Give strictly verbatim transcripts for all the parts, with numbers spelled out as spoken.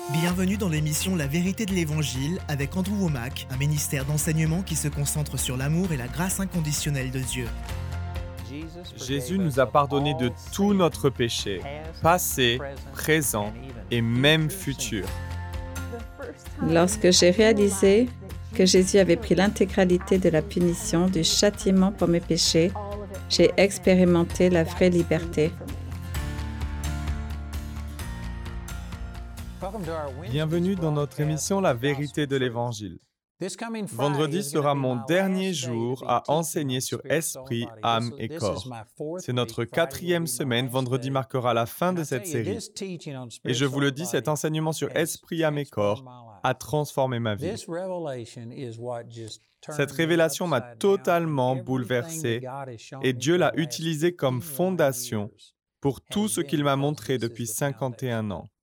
Bienvenue dans l'émission La vérité de l'Évangile avec Andrew Womack, un ministère d'enseignement qui se concentre sur l'amour et la grâce inconditionnelle de Dieu. Jésus nous a pardonné de tout notre péché, passé, présent et même futur. Lorsque j'ai réalisé que Jésus avait pris l'intégralité de la punition, du châtiment pour mes péchés, j'ai expérimenté la vraie liberté. Bienvenue dans notre émission La vérité de l'Évangile. Vendredi sera mon dernier jour à enseigner sur esprit, âme et corps. C'est notre quatrième semaine. Vendredi marquera la fin de cette série. Et je vous le dis, cet enseignement sur esprit, âme et corps a transformé ma vie. Cette révélation m'a totalement bouleversé et Dieu l'a utilisée comme fondation pour tout ce qu'il m'a montré depuis cinquante et un ans.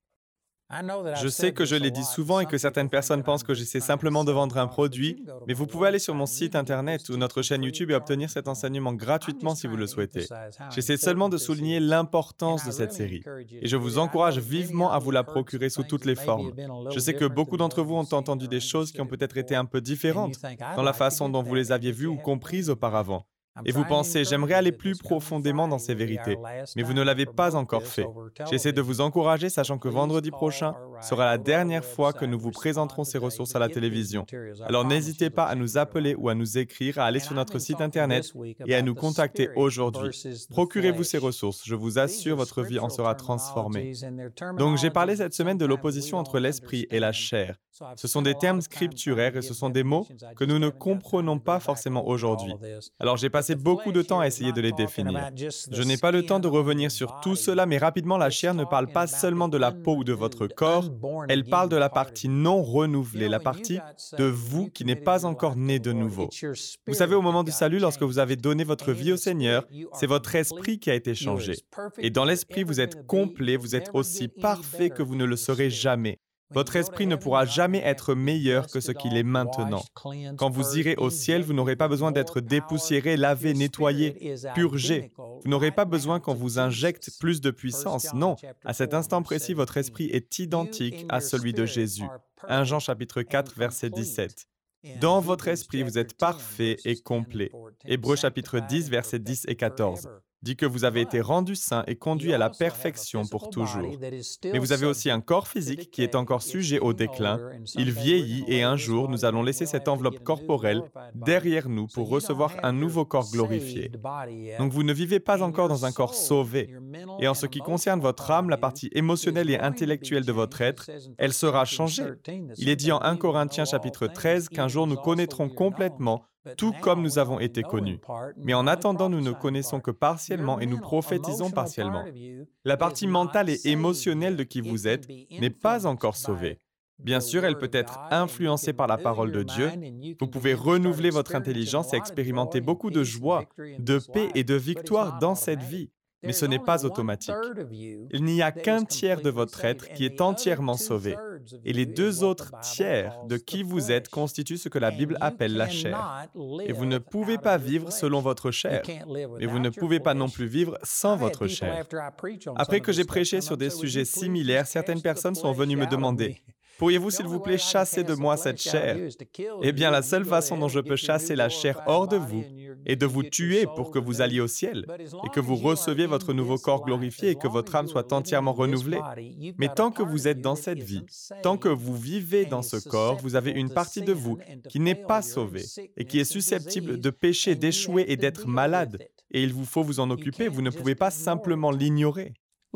Je sais que je l'ai dit souvent et que certaines personnes pensent que j'essaie simplement de vendre un produit, mais vous pouvez aller sur mon site internet ou notre chaîne YouTube et obtenir cet enseignement gratuitement si vous le souhaitez. J'essaie seulement de souligner l'importance de cette série et je vous encourage vivement à vous la procurer sous toutes les formes. Je sais que beaucoup d'entre vous ont entendu des choses qui ont peut-être été un peu différentes dans la façon dont vous les aviez vues ou comprises auparavant. Et vous pensez, j'aimerais aller plus profondément dans ces vérités, mais vous ne l'avez pas encore fait. J'essaie de vous encourager, sachant que vendredi prochain sera la dernière fois que nous vous présenterons ces ressources à la télévision. Alors n'hésitez pas à nous appeler ou à nous écrire, à aller sur notre site internet et à nous contacter aujourd'hui. Procurez-vous ces ressources, je vous assure, votre vie en sera transformée. Donc j'ai parlé cette semaine de l'opposition entre l'esprit et la chair. Ce sont des termes scripturaires et ce sont des mots que nous ne comprenons pas forcément aujourd'hui. Alors j'ai passé beaucoup de temps à essayer de les définir. Je n'ai pas le temps de revenir sur tout cela, mais rapidement, la chair ne parle pas seulement de la peau ou de votre corps, elle parle de la partie non renouvelée, la partie de vous qui n'est pas encore né de nouveau. Vous savez, au moment du salut, lorsque vous avez donné votre vie au Seigneur, c'est votre esprit qui a été changé. Et dans l'esprit, vous êtes complet, vous êtes aussi parfait que vous ne le serez jamais. Votre esprit ne pourra jamais être meilleur que ce qu'il est maintenant. Quand vous irez au ciel, vous n'aurez pas besoin d'être dépoussiéré, lavé, nettoyé, purgé. Vous n'aurez pas besoin qu'on vous injecte plus de puissance. Non, à cet instant précis, votre esprit est identique à celui de Jésus. premier Jean chapitre quatre, verset dix-sept. Dans votre esprit, vous êtes parfait et complet. Hébreux chapitre dix, versets dix et quatorze. Dit que vous avez été rendu saint et conduit à la perfection pour toujours. Mais vous avez aussi un corps physique qui est encore sujet au déclin. Il vieillit et un jour, nous allons laisser cette enveloppe corporelle derrière nous pour recevoir un nouveau corps glorifié. Donc vous ne vivez pas encore dans un corps sauvé. Et en ce qui concerne votre âme, la partie émotionnelle et intellectuelle de votre être, elle sera changée. Il est dit en premier Corinthiens chapitre treize qu'un jour nous connaîtrons complètement tout comme nous avons été connus. Mais en attendant, nous ne connaissons que partiellement et nous prophétisons partiellement. La partie mentale et émotionnelle de qui vous êtes n'est pas encore sauvée. Bien sûr, elle peut être influencée par la parole de Dieu. Vous pouvez renouveler votre intelligence et expérimenter beaucoup de joie, de paix et de victoire dans cette vie. Mais ce n'est pas automatique. Il n'y a qu'un tiers de votre être qui est entièrement sauvé. Et les deux autres tiers de qui vous êtes constituent ce que la Bible appelle la chair. Et vous ne pouvez pas vivre selon votre chair. Mais vous ne pouvez pas non plus vivre sans votre chair. Après que j'ai prêché sur des sujets similaires, certaines personnes sont venues me demander « Pourriez-vous, s'il vous plaît, chasser de moi cette chair ?» Eh bien, la seule façon dont je peux chasser la chair hors de vous est de vous tuer pour que vous alliez au ciel et que vous receviez votre nouveau corps glorifié et que votre âme soit entièrement renouvelée. Mais tant que vous êtes dans cette vie, tant que vous vivez dans ce corps, vous avez une partie de vous qui n'est pas sauvée et qui est susceptible de pécher, d'échouer et d'être malade. Et il vous faut vous en occuper, vous ne pouvez pas simplement l'ignorer.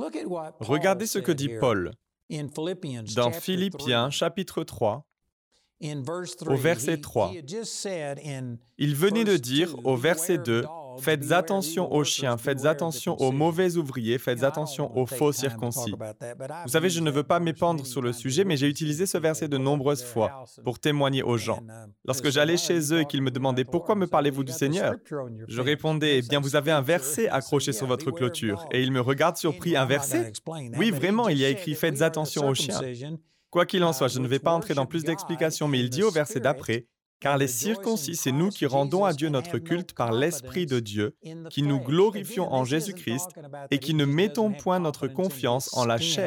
Regardez ce que dit Paul dans Philippiens chapitre trois, au verset trois. Il venait de dire au verset deux, « Faites attention aux chiens, faites attention aux mauvais ouvriers, faites attention aux faux circoncis. » Vous savez, je ne veux pas m'épandre sur le sujet, mais j'ai utilisé ce verset de nombreuses fois pour témoigner aux gens. Lorsque j'allais chez eux et qu'ils me demandaient « Pourquoi me parlez-vous du Seigneur ?» Je répondais « Eh bien, vous avez un verset accroché sur votre clôture. » Et ils me regardent surpris, « Un verset ?» Oui, vraiment, il y a écrit « Faites attention aux chiens. » Quoi qu'il en soit, je ne vais pas entrer dans plus d'explications, mais il dit au verset d'après, « Car les circoncis, c'est nous qui rendons à Dieu notre culte par l'Esprit de Dieu, qui nous glorifions en Jésus-Christ et qui ne mettons point notre confiance en la chair,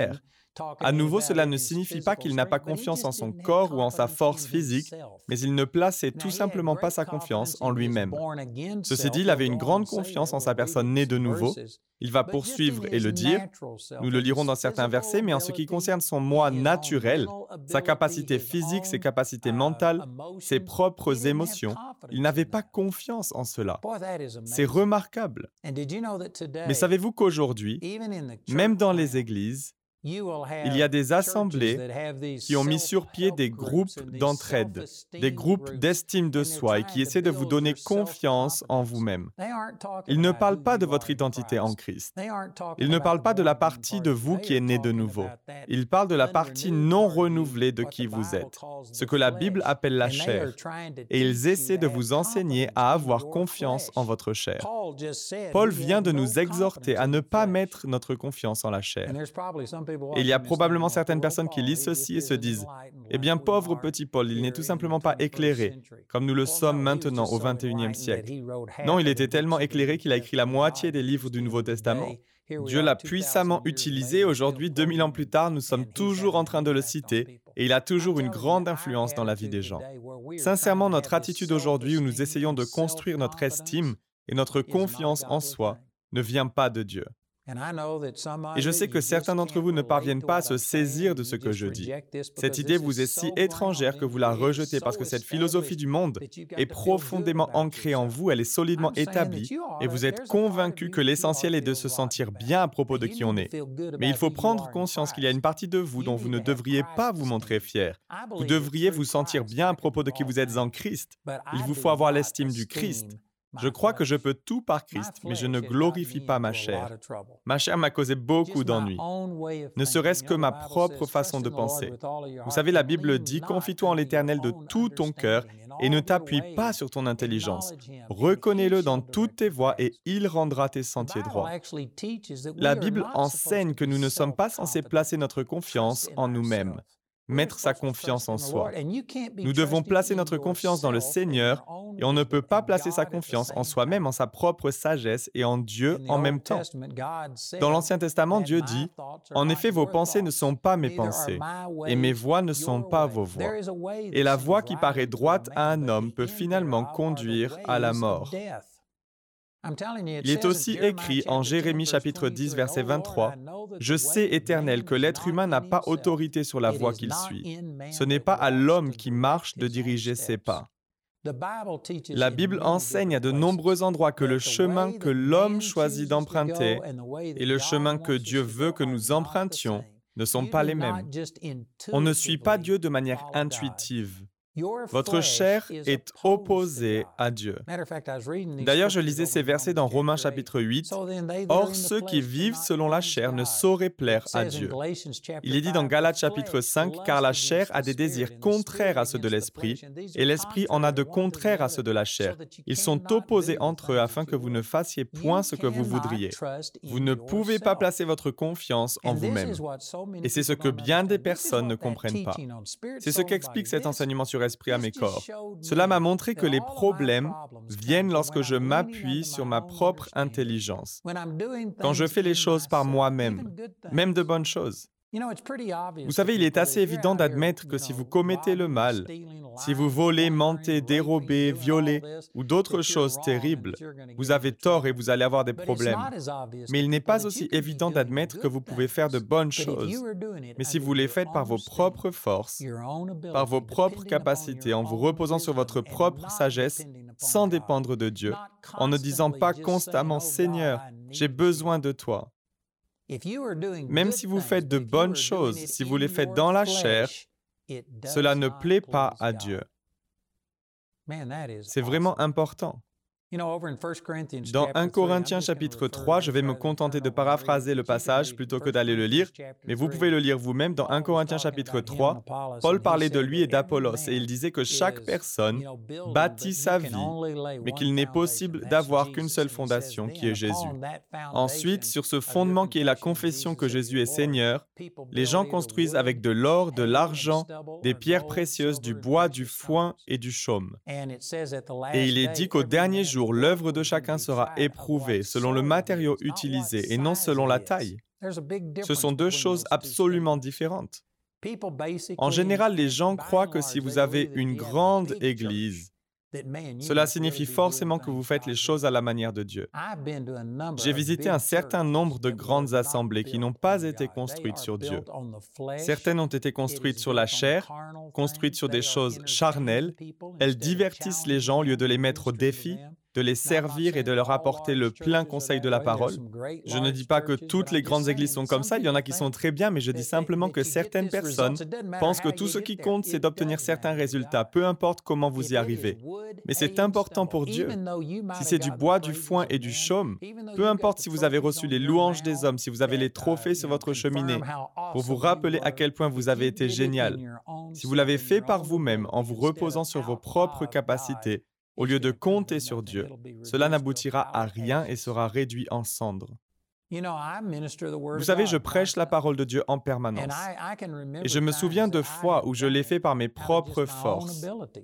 À nouveau, cela ne signifie pas qu'il n'a pas confiance en son corps ou en sa force physique, mais il ne plaçait tout simplement pas sa confiance en lui-même. Ceci dit, il avait une grande confiance en sa personne née de nouveau. Il va poursuivre et le dire. Nous le lirons dans certains versets, mais en ce qui concerne son moi naturel, sa capacité physique, ses capacités mentales, ses propres émotions, il n'avait pas confiance en cela. C'est remarquable. Mais savez-vous qu'aujourd'hui, même dans les églises, il y a des assemblées qui ont mis sur pied des groupes d'entraide, des groupes d'estime de soi et qui essaient de vous donner confiance en vous-même. Ils ne parlent pas de votre identité en Christ. Ils ne parlent pas de la partie de vous qui est née de nouveau. Ils parlent de la partie non renouvelée de qui vous êtes, ce que la Bible appelle la chair. Et ils essaient de vous enseigner à avoir confiance en votre chair. Paul vient de nous exhorter à ne pas mettre notre confiance en la chair. Et il y a probablement certaines personnes qui lisent ceci et se disent « Eh bien, pauvre petit Paul, il n'est tout simplement pas éclairé, comme nous le sommes maintenant au vingt et unième siècle. » Non, il était tellement éclairé qu'il a écrit la moitié des livres du Nouveau Testament. Dieu l'a puissamment utilisé. Aujourd'hui, deux mille ans plus tard, nous sommes toujours en train de le citer et il a toujours une grande influence dans la vie des gens. Sincèrement, notre attitude aujourd'hui où nous essayons de construire notre estime et notre confiance en soi ne vient pas de Dieu. Et je sais que certains d'entre vous ne parviennent pas à se saisir de ce que je dis. Cette idée vous est si étrangère que vous la rejetez parce que cette philosophie du monde est profondément ancrée en vous, elle est solidement établie et vous êtes convaincu que l'essentiel est de se sentir bien à propos de qui on est. Mais il faut prendre conscience qu'il y a une partie de vous dont vous ne devriez pas vous montrer fier. Vous devriez vous sentir bien à propos de qui vous êtes en Christ. Il vous faut avoir l'estime du Christ. Je crois que je peux tout par Christ, mais je ne glorifie pas ma chair. Ma chair m'a causé beaucoup d'ennuis, ne serait-ce que ma propre façon de penser. Vous savez, la Bible dit « Confie-toi en l'Éternel de tout ton cœur et ne t'appuie pas sur ton intelligence. Reconnais-le dans toutes tes voies et il rendra tes sentiers droits. » La Bible enseigne que nous ne sommes pas censés placer notre confiance en nous-mêmes. Mettre sa confiance en soi. Nous devons placer notre confiance dans le Seigneur et on ne peut pas placer sa confiance en soi-même, en sa propre sagesse et en Dieu en même temps. Dans l'Ancien Testament, Dieu dit « En effet, vos pensées ne sont pas mes pensées et mes voies ne sont pas vos voies. Et la voie qui paraît droite à un homme peut finalement conduire à la mort. » Il est aussi écrit en Jérémie chapitre dix, verset vingt-trois, « Je sais, Éternel, que l'être humain n'a pas autorité sur la voie qu'il suit. Ce n'est pas à l'homme qui marche de diriger ses pas. » La Bible enseigne à de nombreux endroits que le chemin que l'homme choisit d'emprunter et le chemin que Dieu veut que nous empruntions ne sont pas les mêmes. On ne suit pas Dieu de manière intuitive. Votre chair est opposée à Dieu. D'ailleurs, je lisais ces versets dans Romains chapitre huit. « Or, ceux qui vivent selon la chair ne sauraient plaire à Dieu. » Il est dit dans Galates chapitre cinq, « Car la chair a des désirs contraires à ceux de l'esprit, et l'esprit en a de contraires à ceux de la chair. Ils sont opposés entre eux afin que vous ne fassiez point ce que vous voudriez. Vous ne pouvez pas placer votre confiance en vous-même. » Et c'est ce que bien des personnes ne comprennent pas. C'est ce qu'explique cet enseignement sur esprit à mes corps. Cela m'a montré que les problèmes viennent lorsque je m'appuie sur ma propre intelligence. Quand je fais les choses par moi-même, même de bonnes choses. Vous savez, il est assez évident d'admettre que si vous commettez le mal, si vous volez, mentez, dérobez, violez ou d'autres choses terribles, vous avez tort et vous allez avoir des problèmes. Mais il n'est pas aussi évident d'admettre que vous pouvez faire de bonnes choses. Mais si vous les faites par vos propres forces, par vos propres capacités, en vous reposant sur votre propre sagesse, sans dépendre de Dieu, en ne disant pas constamment « Seigneur, j'ai besoin de toi », même si vous faites de bonnes choses, si vous les faites dans la chair, cela ne plaît pas à Dieu. C'est vraiment important. Dans un Corinthiens chapitre trois, je vais me contenter de paraphraser le passage plutôt que d'aller le lire, mais vous pouvez le lire vous-même. Dans un Corinthiens chapitre trois, Paul parlait de lui et d'Apollos et il disait que chaque personne bâtit sa vie, mais qu'il n'est possible d'avoir qu'une seule fondation qui est Jésus. Ensuite, sur ce fondement qui est la confession que Jésus est Seigneur, les gens construisent avec de l'or, de l'argent, des pierres précieuses, du bois, du foin et du chaume. Et il est dit qu'au dernier jour, l'œuvre de chacun sera éprouvée selon le matériau utilisé et non selon la taille. Ce sont deux choses absolument différentes. En général, les gens croient que si vous avez une grande église, cela signifie forcément que vous faites les choses à la manière de Dieu. J'ai visité un certain nombre de grandes assemblées qui n'ont pas été construites sur Dieu. Certaines ont été construites sur la chair, construites sur des choses charnelles. Elles divertissent les gens au lieu de les mettre au défi, de les servir et de leur apporter le plein conseil de la parole. Je ne dis pas que toutes les grandes églises sont comme ça, il y en a qui sont très bien, mais je dis simplement que certaines personnes pensent que tout ce qui compte, c'est d'obtenir certains résultats, peu importe comment vous y arrivez. Mais c'est important pour Dieu. Si c'est du bois, du foin et du chaume, peu importe si vous avez reçu les louanges des hommes, si vous avez les trophées sur votre cheminée, pour vous rappeler à quel point vous avez été génial, si vous l'avez fait par vous-même en vous reposant sur vos propres capacités, au lieu de compter sur Dieu, cela n'aboutira à rien et sera réduit en cendres. Vous savez, je prêche la parole de Dieu en permanence. Et je me souviens de fois où je l'ai fait par mes propres forces,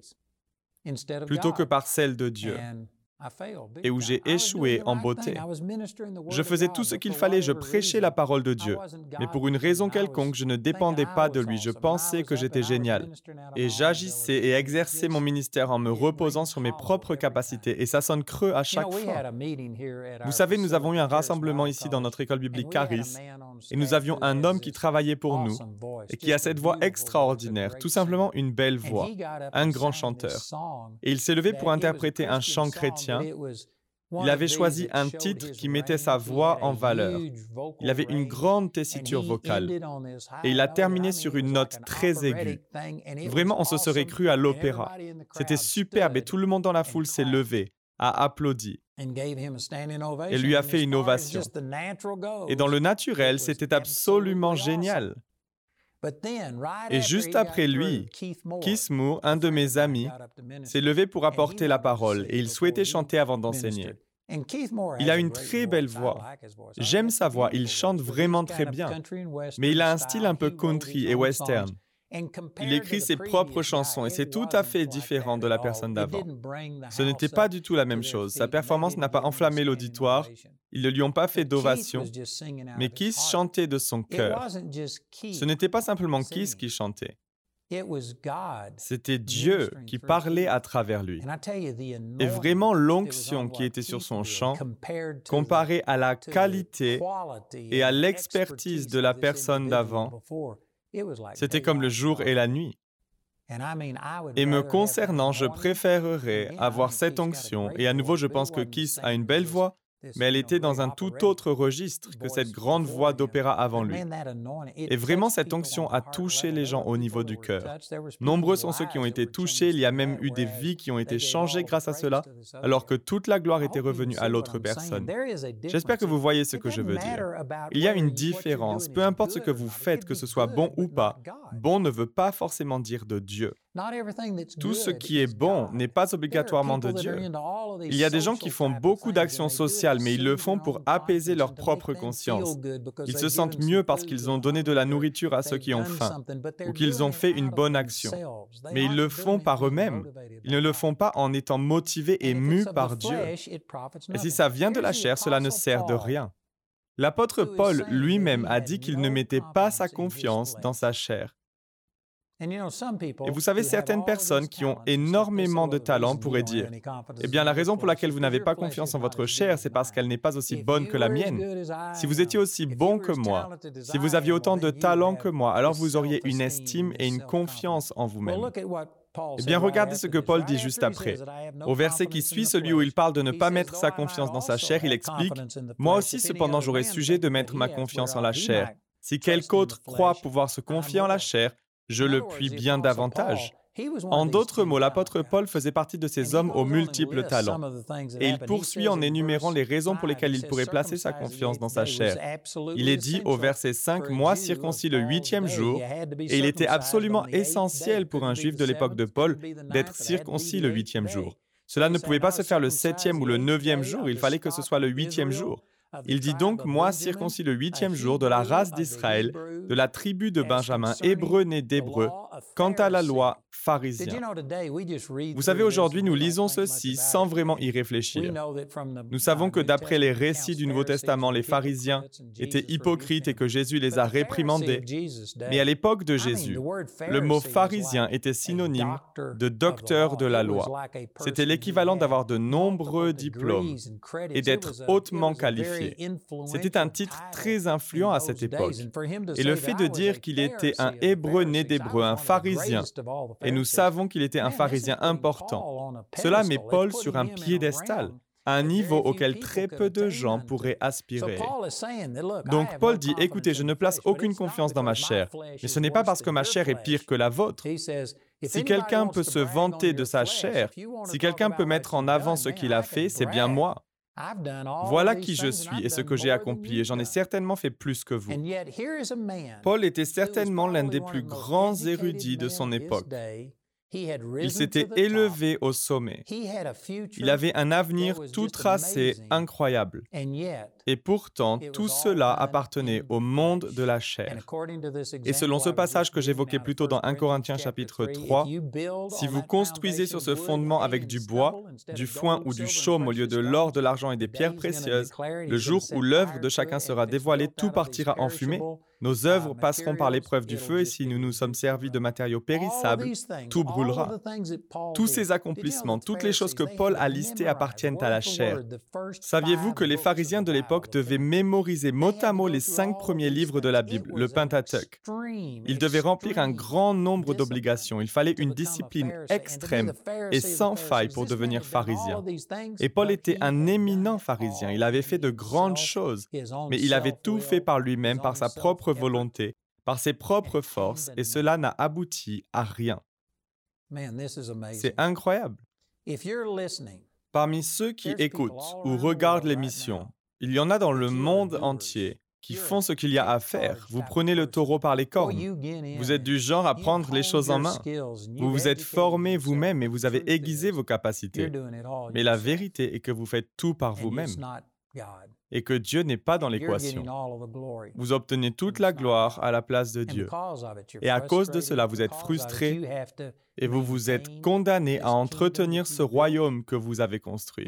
plutôt que par celles de Dieu, et où j'ai échoué en beauté. Je faisais tout ce qu'il fallait, je prêchais la parole de Dieu, mais pour une raison quelconque, je ne dépendais pas de lui, je pensais que j'étais génial. Et j'agissais et exerçais mon ministère en me reposant sur mes propres capacités, et ça sonne creux à chaque fois. Vous savez, nous avons eu un rassemblement ici dans notre école biblique Charis, et nous avions un homme qui travaillait pour nous, et qui a cette voix extraordinaire, tout simplement une belle voix, un grand chanteur. Et il s'est levé pour interpréter un chant chrétien. Il avait choisi un titre qui mettait sa voix en valeur. Il avait une grande tessiture vocale. Et il a terminé sur une note très aiguë. Vraiment, on se serait cru à l'opéra. C'était superbe et tout le monde dans la foule s'est levé, a applaudi et lui a fait une ovation. Et dans le naturel, c'était absolument génial. Et juste après lui, Keith Moore, un de mes amis, s'est levé pour apporter la parole et il souhaitait chanter avant d'enseigner. Il a une très belle voix. J'aime sa voix, il chante vraiment très bien, mais il a un style un peu country et western. Il écrit ses propres chansons et c'est tout à fait différent de la personne d'avant. Ce n'était pas du tout la même chose. Sa performance n'a pas enflammé l'auditoire. Ils ne lui ont pas fait d'ovation, mais Keith chantait de son cœur. Ce n'était pas simplement Keith qui chantait. C'était Dieu qui parlait à travers lui. Et vraiment, l'onction qui était sur son chant, comparée à la qualité et à l'expertise de la personne d'avant, c'était comme le jour et la nuit. Et me concernant, je préférerais avoir cette onction. Et à nouveau, je pense que Keith a une belle voix, mais elle était dans un tout autre registre que cette grande voix d'opéra avant lui. Et vraiment, cette onction a touché les gens au niveau du cœur. Nombreux sont ceux qui ont été touchés, il y a même eu des vies qui ont été changées grâce à cela, alors que toute la gloire était revenue à l'autre personne. J'espère que vous voyez ce que je veux dire. Il y a une différence, peu importe ce que vous faites, que ce soit bon ou pas. Bon ne veut pas forcément dire de Dieu. Tout ce qui est bon n'est pas obligatoirement de Dieu. Il y a des gens qui font beaucoup d'actions sociales, mais ils le font pour apaiser leur propre conscience. Ils se sentent mieux parce qu'ils ont donné de la nourriture à ceux qui ont faim, ou qu'ils ont fait une bonne action. Mais ils le font par eux-mêmes. Ils ne le font pas en étant motivés et mus par Dieu. Et si ça vient de la chair, cela ne sert de rien. L'apôtre Paul lui-même a dit qu'il ne mettait pas sa confiance dans sa chair. Et vous savez, certaines personnes qui ont énormément de talent pourraient dire « Eh bien, la raison pour laquelle vous n'avez pas confiance en votre chair, c'est parce qu'elle n'est pas aussi bonne que la mienne. Si vous étiez aussi bon que moi, si vous aviez autant de talent que moi, alors vous auriez une estime et une confiance en vous-même. » Eh bien, regardez ce que Paul dit juste après. Au verset qui suit, celui où il parle de ne pas mettre sa confiance dans sa chair, il explique « Moi aussi, cependant, j'aurais sujet de mettre ma confiance en la chair. Si quelque autre croit pouvoir se confier en la chair, je le puis bien davantage. » En d'autres mots, l'apôtre Paul faisait partie de ces hommes aux multiples talents. Et il poursuit en énumérant les raisons pour lesquelles il pourrait placer sa confiance dans sa chair. Il est dit au verset cinq, « Moi, circoncis le huitième jour », et il était absolument essentiel pour un juif de l'époque de Paul d'être circoncis le huitième jour. Cela ne pouvait pas se faire le septième ou le neuvième jour, il fallait que ce soit le huitième jour. Il dit donc, « Moi, circoncis le huitième jour de la race d'Israël, de la tribu de Benjamin, hébreu né d'Hébreu, Quant à la loi, pharisien. Vous savez, aujourd'hui, nous lisons ceci sans vraiment y réfléchir. Nous savons que d'après les récits du Nouveau Testament, les pharisiens étaient hypocrites et que Jésus les a réprimandés. Mais à l'époque de Jésus, le mot pharisien était synonyme de docteur de la loi. C'était l'équivalent d'avoir de nombreux diplômes et d'être hautement qualifié. C'était un titre très influent à cette époque. Et le fait de dire qu'il était un Hébreu né d'Hébreu, un pharisien, et nous savons qu'il était un pharisien important, cela met Paul sur un piédestal, à un niveau auquel très peu de gens pourraient aspirer. Donc Paul dit, écoutez, je ne place aucune confiance dans ma chair, mais ce n'est pas parce que ma chair est pire que la vôtre. Si quelqu'un peut se vanter de sa chair, si quelqu'un peut mettre en avant ce qu'il a fait, c'est bien moi. Voilà qui je suis et ce que j'ai accompli, et j'en ai certainement fait plus que vous. Paul était certainement l'un des plus grands érudits de son époque. Il s'était élevé au sommet. Il avait un avenir tout tracé, incroyable. Et pourtant, tout cela appartenait au monde de la chair. Et selon ce passage que j'évoquais plus tôt dans Premier Corinthiens chapitre trois, si vous construisez sur ce fondement avec du bois, du foin ou du chaume au lieu de l'or, de l'argent et des pierres précieuses, le jour où l'œuvre de chacun sera dévoilée, tout partira en fumée. Nos œuvres passeront par l'épreuve du feu et si nous nous sommes servis de matériaux périssables, tout brûlera. Tous ces accomplissements, toutes les choses que Paul a listées appartiennent à la chair. Saviez-vous que les pharisiens de l'époque devaient mémoriser mot à mot les cinq premiers livres de la Bible, le Pentateuque? Ils devaient remplir un grand nombre d'obligations. Il fallait une discipline extrême et sans faille pour devenir pharisien. Et Paul était un éminent pharisien. Il avait fait de grandes choses, mais il avait tout fait par lui-même, par sa propre volonté, par ses propres forces, et cela n'a abouti à rien. C'est incroyable. Parmi ceux qui écoutent ou regardent l'émission, il y en a dans le monde entier qui font ce qu'il y a à faire. Vous prenez le taureau par les cornes. Vous êtes du genre à prendre les choses en main. Vous vous êtes formé vous-même et vous avez aiguisé vos capacités. Mais la vérité est que vous faites tout par vous-même et que Dieu n'est pas dans l'équation. Vous obtenez toute la gloire à la place de Dieu. Et à cause de cela, vous êtes frustré et vous vous êtes condamné à entretenir ce royaume que vous avez construit.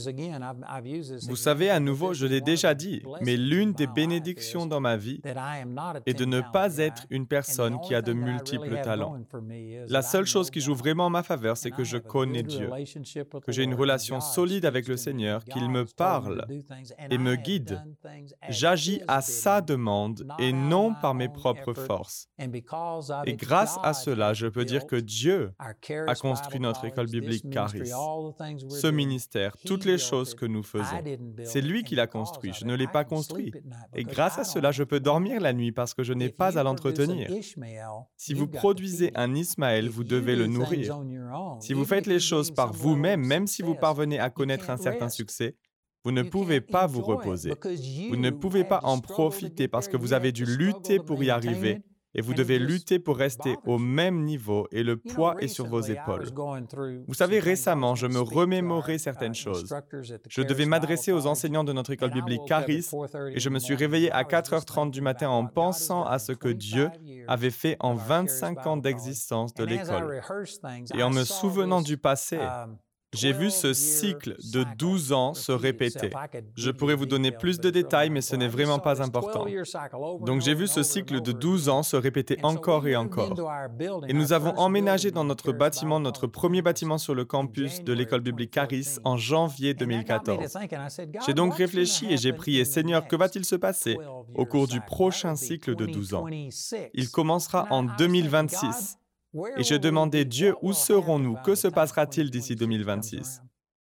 Vous savez, à nouveau, je l'ai déjà dit, mais l'une des bénédictions dans ma vie est de ne pas être une personne qui a de multiples talents. La seule chose qui joue vraiment en ma faveur, c'est que je connais Dieu, que j'ai une relation solide avec le Seigneur, qu'il me parle et me guide. J'agis à sa demande et non par mes propres forces. Et grâce à cela, je peux dire que Dieu a construit notre école biblique Charis, ce ministère, toutes les choses que nous faisons. C'est lui qui l'a construit, je ne l'ai pas construit. Et grâce à cela, je peux dormir la nuit parce que je n'ai pas à l'entretenir. Si vous produisez un Ismaël, vous devez le nourrir. Si vous faites les choses par vous-même, même si vous parvenez à connaître un certain succès, vous ne pouvez pas vous reposer. Vous ne pouvez pas en profiter parce que vous avez dû lutter pour y arriver et vous devez lutter pour rester au même niveau et le poids est sur vos épaules. Vous savez, récemment, je me remémorais certaines choses. Je devais m'adresser aux enseignants de notre école biblique Charis et je me suis réveillé à quatre heures trente du matin en pensant à ce que Dieu avait fait en vingt-cinq ans d'existence de l'école. Et en me souvenant du passé, j'ai vu ce cycle de douze ans se répéter. Je pourrais vous donner plus de détails, mais ce n'est vraiment pas important. Donc j'ai vu ce cycle de douze ans se répéter encore et encore. Et nous avons emménagé dans notre bâtiment, notre premier bâtiment sur le campus de l'école biblique Charis en janvier deux mille quatorze. J'ai donc réfléchi et j'ai prié, Seigneur, que va-t-il se passer au cours du prochain cycle de douze ans? Il commencera en deux mille vingt-six. Et je demandais, Dieu, où serons-nous? Que se passera-t-il d'ici deux mille vingt-six?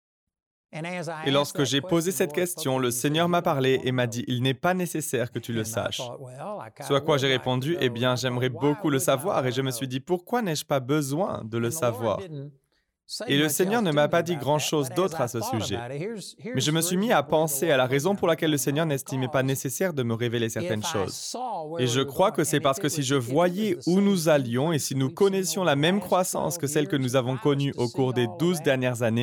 Et lorsque j'ai posé cette question, le Seigneur m'a parlé et m'a dit, il n'est pas nécessaire que tu le saches. Ce à quoi j'ai répondu, eh bien, j'aimerais beaucoup le savoir. Et je me suis dit, pourquoi n'ai-je pas besoin de le savoir? Et le Seigneur ne m'a pas dit grand-chose d'autre à ce sujet. Mais je me suis mis à penser à la raison pour laquelle le Seigneur n'estimait pas nécessaire de me révéler certaines choses. Et je crois que c'est parce que si je voyais où nous allions et si nous connaissions la même croissance que celle que nous avons connue au cours des douze dernières années,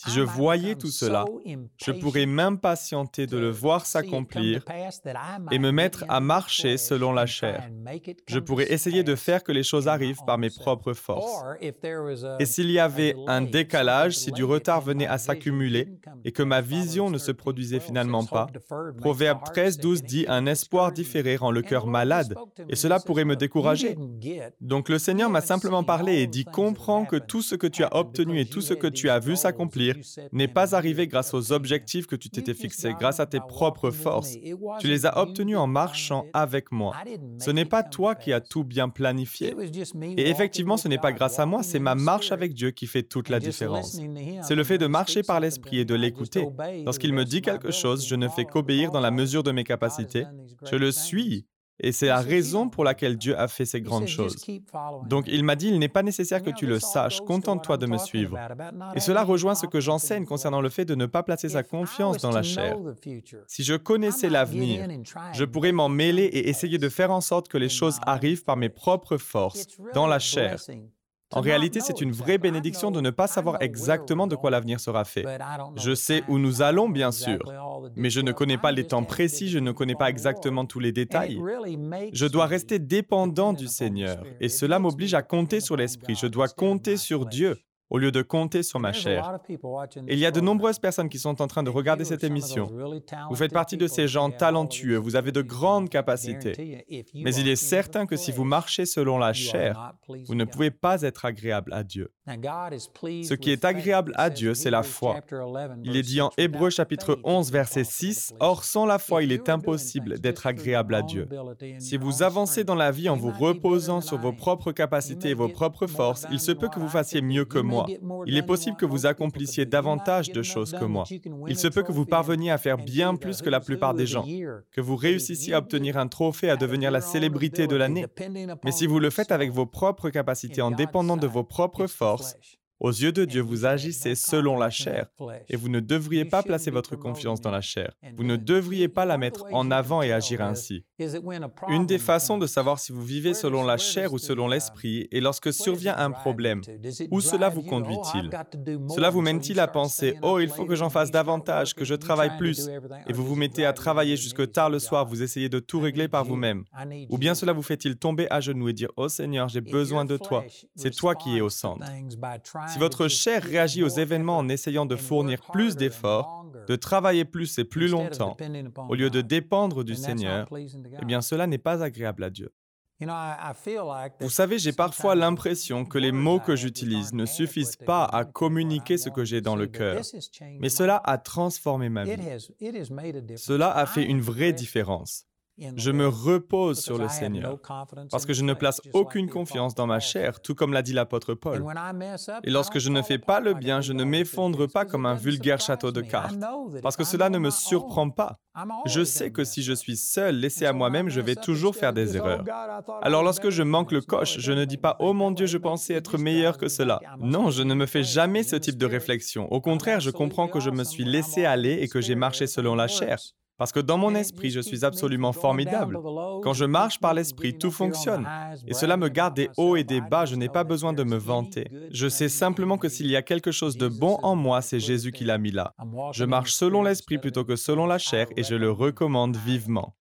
Si je voyais tout cela, je pourrais m'impatienter de le voir s'accomplir et me mettre à marcher selon la chair. Je pourrais essayer de faire que les choses arrivent par mes propres forces. Et s'il y avait un décalage, si du retard venait à s'accumuler et que ma vision ne se produisait finalement pas, Proverbe treize douze dit « Un espoir différé rend le cœur malade » et cela pourrait me décourager. Donc le Seigneur m'a simplement parlé et dit « Comprends que tout ce que tu as obtenu et tout ce que tu as vu s'accomplir n'est pas arrivé grâce aux objectifs que tu t'étais fixés, grâce à tes propres forces. Tu les as obtenus en marchant avec moi. Ce n'est pas toi qui as tout bien planifié. Et effectivement, ce n'est pas grâce à moi, c'est ma marche avec Dieu qui fait toute la différence. C'est le fait de marcher par l'Esprit et de l'écouter. Lorsqu'il me dit quelque chose, je ne fais qu'obéir dans la mesure de mes capacités. Je le suis. Et c'est la raison pour laquelle Dieu a fait ces grandes choses. Donc il m'a dit, il n'est pas nécessaire que tu le saches, contente-toi de me suivre. Et cela rejoint ce que j'enseigne concernant le fait de ne pas placer sa confiance dans la chair. Si je connaissais l'avenir, je pourrais m'en mêler et essayer de faire en sorte que les choses arrivent par mes propres forces, dans la chair. En réalité, c'est une vraie bénédiction de ne pas savoir exactement de quoi l'avenir sera fait. Je sais où nous allons, bien sûr, mais je ne connais pas les temps précis, je ne connais pas exactement tous les détails. Je dois rester dépendant du Seigneur, et cela m'oblige à compter sur l'Esprit. Je dois compter sur Dieu, au lieu de compter sur ma chair. Et il y a de nombreuses personnes qui sont en train de regarder cette émission. Vous faites partie de ces gens talentueux, vous avez de grandes capacités. Mais il est certain que si vous marchez selon la chair, vous ne pouvez pas être agréable à Dieu. Ce qui est agréable à Dieu, c'est la foi. Il est dit en Hébreux chapitre onze, verset six, « Or, sans la foi, il est impossible d'être agréable à Dieu. » Si vous avancez dans la vie en vous reposant sur vos propres capacités et vos propres forces, il se peut que vous fassiez mieux que moi. Il est possible que vous accomplissiez davantage de choses que moi. Il se peut que vous parveniez à faire bien plus que la plupart des gens, que vous réussissiez à obtenir un trophée, à devenir la célébrité de l'année. Mais si vous le faites avec vos propres capacités, en dépendant de vos propres forces, aux yeux de Dieu, vous agissez selon la chair et vous ne devriez pas placer votre confiance dans la chair. Vous ne devriez pas la mettre en avant et agir ainsi. Une des façons de savoir si vous vivez selon la chair ou selon l'esprit est lorsque survient un problème. Où cela vous conduit-il? Cela vous mène-t-il à penser « Oh, il faut que j'en fasse davantage, que je travaille plus » et vous vous mettez à travailler jusque tard le soir, vous essayez de tout régler par vous-même? Ou bien cela vous fait-il tomber à genoux et dire « Oh Seigneur, j'ai besoin de toi. C'est toi qui es au centre. » Si votre chair réagit aux événements en essayant de fournir plus d'efforts, de travailler plus et plus longtemps, au lieu de dépendre du Seigneur, eh bien cela n'est pas agréable à Dieu. Vous savez, j'ai parfois l'impression que les mots que j'utilise ne suffisent pas à communiquer ce que j'ai dans le cœur, mais cela a transformé ma vie. Cela a fait une vraie différence. Je me repose sur le Seigneur parce que je ne place aucune confiance dans ma chair, tout comme l'a dit l'apôtre Paul. Et lorsque je ne fais pas le bien, je ne m'effondre pas comme un vulgaire château de cartes parce que cela ne me surprend pas. Je sais que si je suis seul, laissé à moi-même, je vais toujours faire des erreurs. Alors lorsque je manque le coche, je ne dis pas « Oh mon Dieu, je pensais être meilleur que cela ». Non, je ne me fais jamais ce type de réflexion. Au contraire, je comprends que je me suis laissé aller et que j'ai marché selon la chair. Parce que dans mon esprit, je suis absolument formidable. Quand je marche par l'esprit, tout fonctionne. Et cela me garde des hauts et des bas, je n'ai pas besoin de me vanter. Je sais simplement que s'il y a quelque chose de bon en moi, c'est Jésus qui l'a mis là. Je marche selon l'esprit plutôt que selon la chair et je le recommande vivement.